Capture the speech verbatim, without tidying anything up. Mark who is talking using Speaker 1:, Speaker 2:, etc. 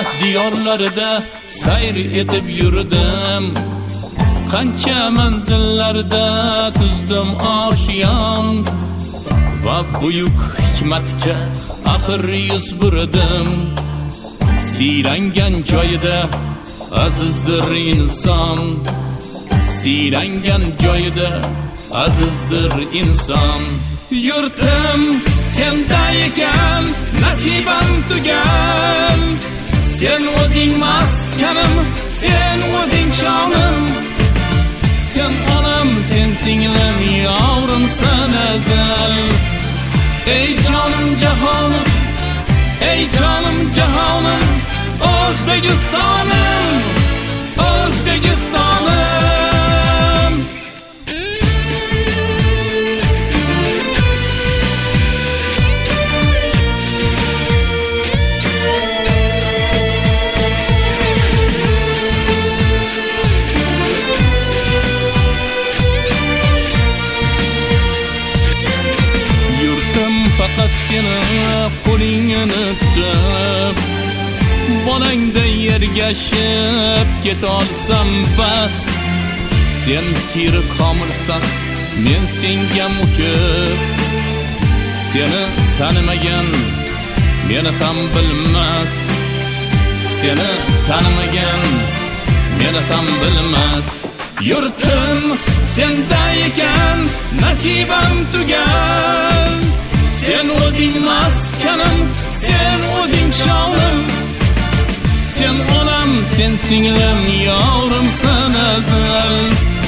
Speaker 1: diyorlarida sayr etib yurdim. Qancha manzillarda tuzdim oshiyon va buyuk hikmatga axir yuz burdim. Siylangan joyida azizdir inson, siylangan joyida azizdir inson. Yurtim senda ekan, nasibam tugan. Sen o'zing maskanim, sen o'zing shonim. Sen onam, sen singlim, yavrimsan azal. Ey jonim jahonim, ey jonim jahonim, O'zbekistonim, O'zbekistonim. Faqat seni qo'lingni tutib, bolangda yergashib ketolsam bas. Sen piri komilsan, men senga muhib. Seni tanimagan meni ham bilmas. Seni tanimagan meni ham bilmas. Yurtim senda ekan, nasibam tugan. Sen o'zing maskanim, sen o'zing shonim. Sen onam, sen singlim, yavrimsan azal.